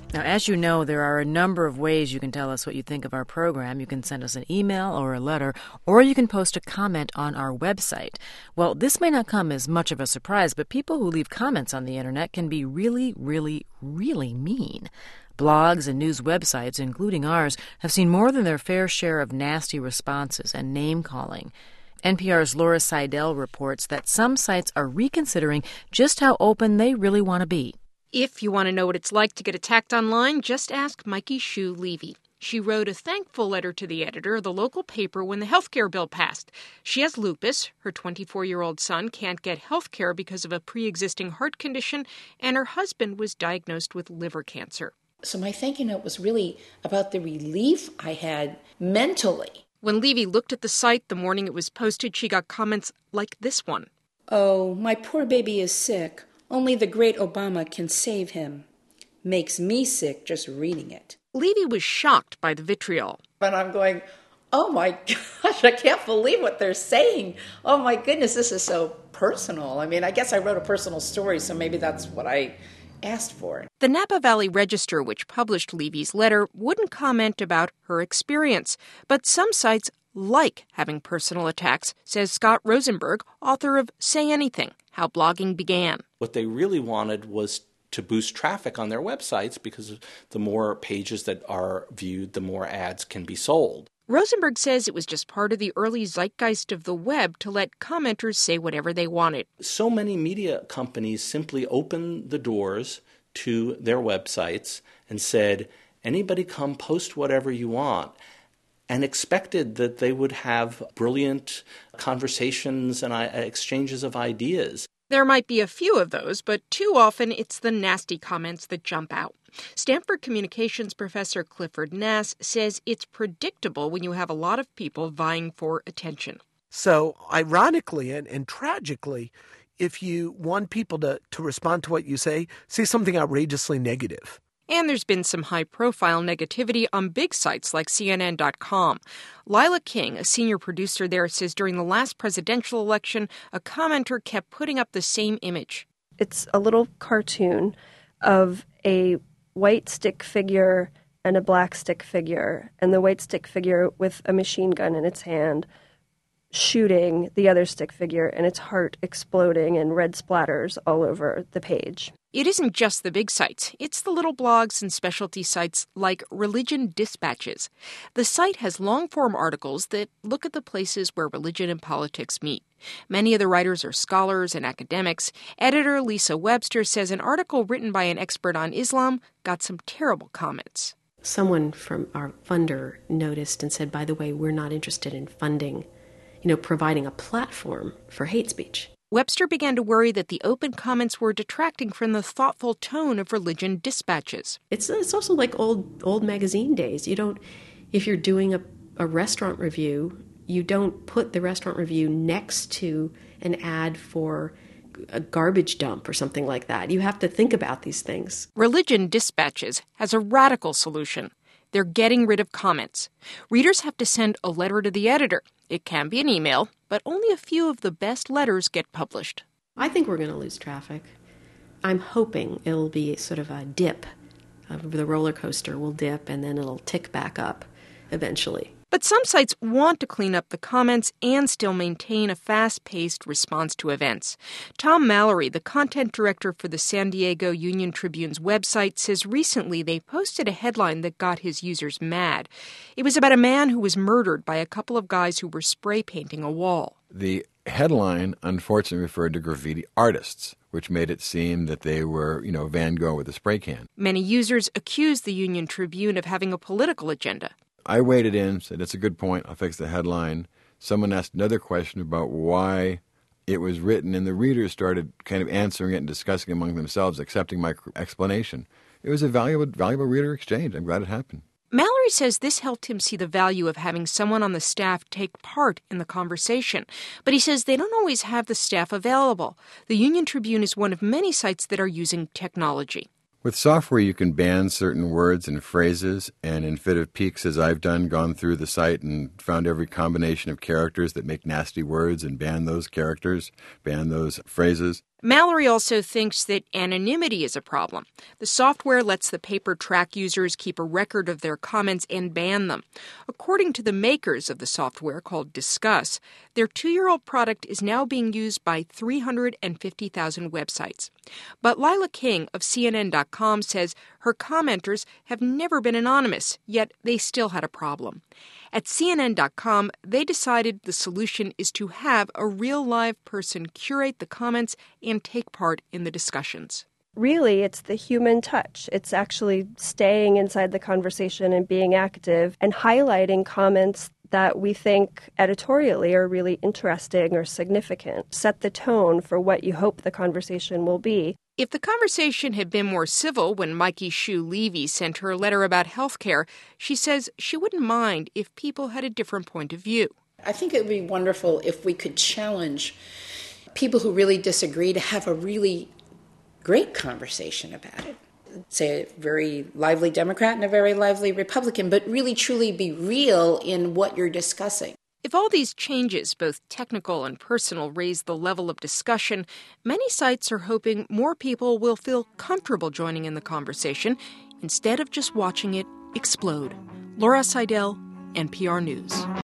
Now, as you know, there are a number of ways you can tell us what you think of our program. You can send us an email or a letter, or you can post a comment on our website. Well, this may not come as much of a surprise, but people who leave comments on the internet can be really, really, really mean. Blogs and news websites, including ours, have seen more than their fair share of nasty responses and name-calling. NPR's Laura Seidel reports that some sites are reconsidering just how open they really want to be. If you want to know what it's like to get attacked online, just ask Mikey Shue Levy. She wrote a thankful letter to the editor of the local paper when the health care bill passed. She has lupus. Her 24-year-old son can't get health care because of a pre-existing heart condition, and her husband was diagnosed with liver cancer. So my thank you note was really about the relief I had mentally. When Levy looked at the site the morning it was posted, she got comments like this one. Oh, my poor baby is sick. Only the great Obama can save him. Makes me sick just reading it. Levy was shocked by the vitriol. And I'm going, oh my gosh, I can't believe what they're saying. Oh my goodness, this is so personal. I mean, I guess I wrote a personal story, so maybe that's what I asked for. The Napa Valley Register, which published Levy's letter, wouldn't comment about her experience. But some sites like having personal attacks, says Scott Rosenberg, author of Say Anything, How Blogging Began. What they really wanted was to boost traffic on their websites because the more pages that are viewed, the more ads can be sold. Rosenberg says it was just part of the early zeitgeist of the web to let commenters say whatever they wanted. So many media companies simply opened the doors to their websites and said, anybody come post whatever you want, and expected that they would have brilliant conversations and exchanges of ideas. There might be a few of those, but too often it's the nasty comments that jump out. Stanford communications professor Clifford Nass says it's predictable when you have a lot of people vying for attention. So, ironically and tragically, if you want people to respond to what you say something outrageously negative. And there's been some high-profile negativity on big sites like CNN.com. Lila King, a senior producer there, says during the last presidential election, a commenter kept putting up the same image. It's a little cartoon of a white stick figure and a black stick figure, and the white stick figure with a machine gun in its hand shooting the other stick figure, and its heart exploding and red splatters all over the page. It isn't just the big sites. It's the little blogs and specialty sites like Religion Dispatches. The site has long-form articles that look at the places where religion and politics meet. Many of the writers are scholars and academics. Editor Lisa Webster says an article written by an expert on Islam got some terrible comments. Someone from our funder noticed and said, by the way, we're not interested in funding, providing a platform for hate speech. Webster began to worry that the open comments were detracting from the thoughtful tone of Religion Dispatches. It's also like old magazine days. If you're doing a restaurant review, you don't put the restaurant review next to an ad for a garbage dump or something like that. You have to think about these things. Religion Dispatches has a radical solution. They're getting rid of comments. Readers have to send a letter to the editor. It can be an email, but only a few of the best letters get published. I think we're going to lose traffic. I'm hoping it'll be sort of a dip. The roller coaster will dip and then it'll tick back up eventually. But some sites want to clean up the comments and still maintain a fast-paced response to events. Tom Mallory, the content director for the San Diego Union Tribune's website, says recently they posted a headline that got his users mad. It was about a man who was murdered by a couple of guys who were spray painting a wall. The headline, unfortunately, referred to graffiti artists, which made it seem that they were, Van Gogh with a spray can. Many users accused the Union Tribune of having a political agenda. I waded in, said, it's a good point, I'll fix the headline. Someone asked another question about why it was written, and the readers started kind of answering it and discussing among themselves, accepting my explanation. It was a valuable reader exchange. I'm glad it happened. Mallory says this helped him see the value of having someone on the staff take part in the conversation. But he says they don't always have the staff available. The Union Tribune is one of many sites that are using technology. With software, you can ban certain words and phrases, and in Fit of Peaks, as I've done, gone through the site and found every combination of characters that make nasty words and ban those characters, ban those phrases. Mallory also thinks that anonymity is a problem. The software lets the paper track users, keep a record of their comments, and ban them. According to the makers of the software, called Disqus, their 2-year-old product is now being used by 350,000 websites. But Lila King of CNN.com says her commenters have never been anonymous, yet they still had a problem. At CNN.com, they decided the solution is to have a real live person curate the comments and take part in the discussions. Really, it's the human touch. It's actually staying inside the conversation and being active and highlighting comments that we think editorially are really interesting or significant. Set the tone for what you hope the conversation will be. If the conversation had been more civil when Mikey Shue Levy sent her a letter about health care, she says she wouldn't mind if people had a different point of view. I think it would be wonderful if we could challenge people who really disagree to have a really great conversation about it. Say a very lively Democrat and a very lively Republican, but really truly be real in what you're discussing. If all these changes, both technical and personal, raise the level of discussion, many sites are hoping more people will feel comfortable joining in the conversation instead of just watching it explode. Laura Seidel, NPR News.